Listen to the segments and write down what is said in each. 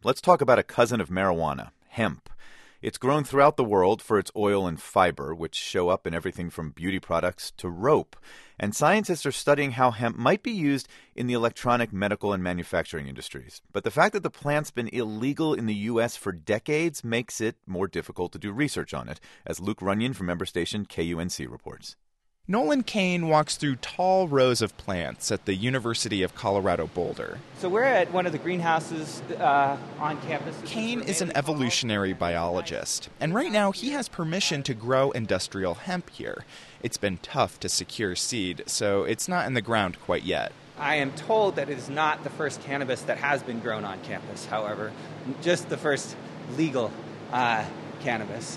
Let's talk about a cousin of marijuana, hemp. It's grown throughout the world for its oil and fiber, which show up in everything from beauty products to rope. And scientists are studying how hemp might be used in the electronic, medical, and manufacturing industries. But the fact that the plant's been illegal in the U.S. for decades makes it more difficult to do research on it, as Luke Runyon from member station KUNC reports. Nolan Kane walks through tall rows of plants at the University of Colorado Boulder. So we're at one of the greenhouses on campus. Kane is an evolutionary biologist, and right now he has permission to grow industrial hemp here. It's been tough to secure seed, so it's not in the ground quite yet. I am told that it is not the first cannabis that has been grown on campus, however, just the first legal cannabis.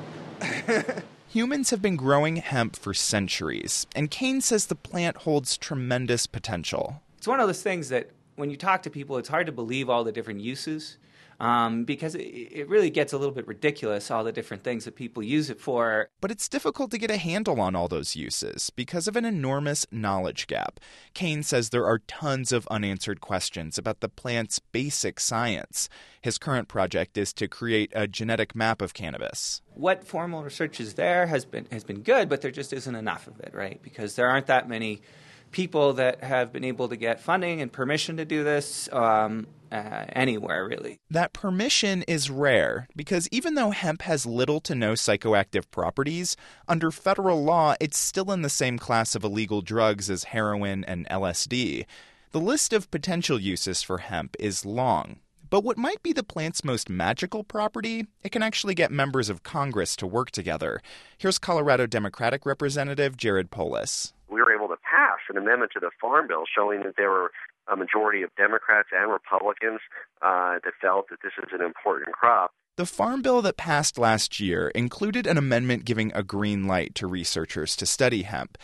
Humans have been growing hemp for centuries, and Kane says the plant holds tremendous potential. It's one of those things that when you talk to people, it's hard to believe all the different uses because it really gets a little bit ridiculous, all the different things that people use it for. But it's difficult to get a handle on all those uses because of an enormous knowledge gap. Kane says there are tons of unanswered questions about the plant's basic science. His current project is to create a genetic map of cannabis. What formal research is there has been good, but there just isn't enough of it, right? Because there aren't that many people that have been able to get funding and permission to do this anywhere, really. That permission is rare because even though hemp has little to no psychoactive properties, under federal law, it's still in the same class of illegal drugs as heroin and LSD. The list of potential uses for hemp is long. But what might be the plant's most magical property, it can actually get members of Congress to work together. Here's Colorado Democratic Representative Jared Polis. We were able to pass an amendment to the Farm Bill showing that there were a majority of Democrats and Republicans that felt that this is an important crop. The Farm Bill that passed last year included an amendment giving a green light to researchers to study hemp.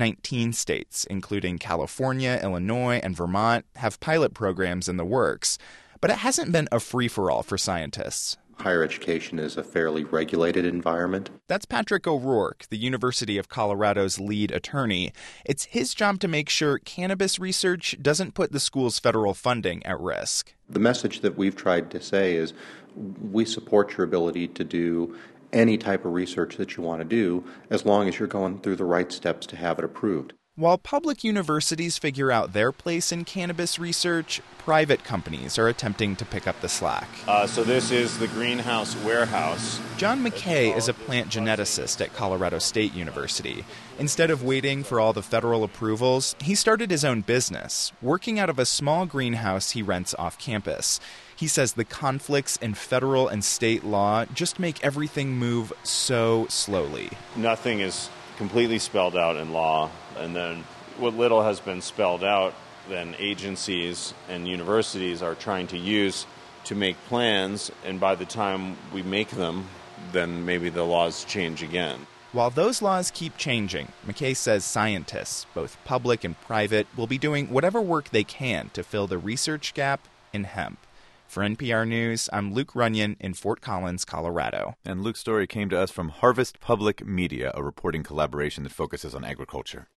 19 states, including California, Illinois, and Vermont, have pilot programs in the works. But it hasn't been a free-for-all for scientists. Higher education is a fairly regulated environment. That's Patrick O'Rourke, the University of Colorado's lead attorney. It's his job to make sure cannabis research doesn't put the school's federal funding at risk. The message that we've tried to say is we support your ability to do any type of research that you want to do as long as you're going through the right steps to have it approved. While public universities figure out their place in cannabis research, private companies are attempting to pick up the slack. So this is the greenhouse warehouse. John McKay is a plant geneticist at Colorado State University. Instead of waiting for all the federal approvals, he started his own business, working out of a small greenhouse he rents off campus. He says the conflicts in federal and state law just make everything move so slowly. Nothing is completely spelled out in law, and then what little has been spelled out, then agencies and universities are trying to use to make plans, and by the time we make them, then maybe the laws change again. While those laws keep changing, McKay says scientists, both public and private, will be doing whatever work they can to fill the research gap in hemp. For NPR News, I'm Luke Runyon in Fort Collins, Colorado. And Luke's story came to us from Harvest Public Media, a reporting collaboration that focuses on agriculture.